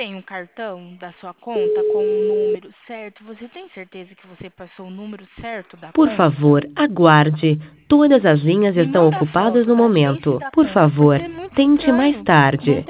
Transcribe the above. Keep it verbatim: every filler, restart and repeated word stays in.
tem um cartão da sua conta com o número certo? Você tem certeza que você passou o número certo da Por conta? favor, aguarde. Todas as linhas Me estão manda ocupadas foto no da agência e momento. da Por conta, porque favor, é muito tente mais estranho. Não tarde.